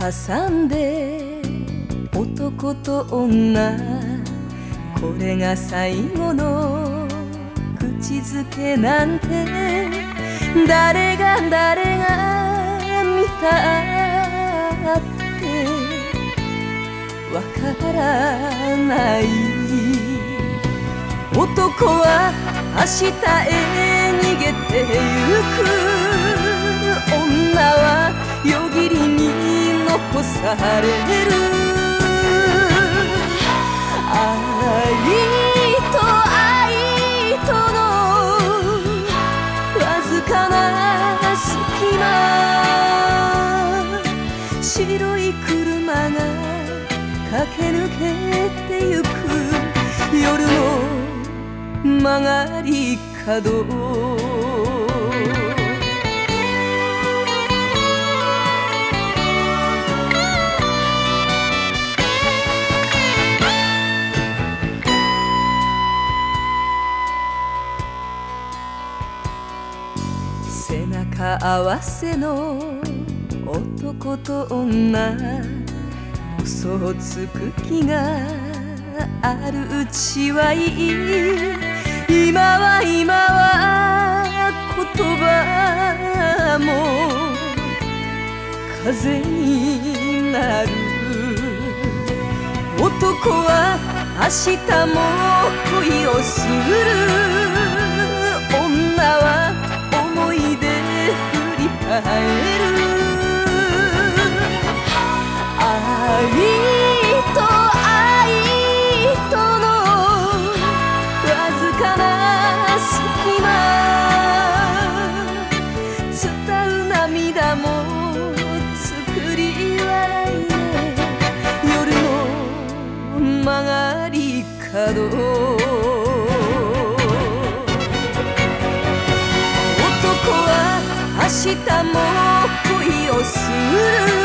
挟んで男と女、これが最後の口づけなんて誰が見たってわからない。男は明日へ逃げてゆく、女は夜霧に残される。愛と愛とのわずかな隙間、白い車が駆け抜けてゆく夜の曲がり角。背中合わせの男と女、嘘をつく気があるうちはいい。今は言葉も風になる。男は明日も恋をする、女は思い出振り返る。愛と愛とのわずかな隙間、伝う涙も作り笑いで夜の曲がり角。明日も恋をする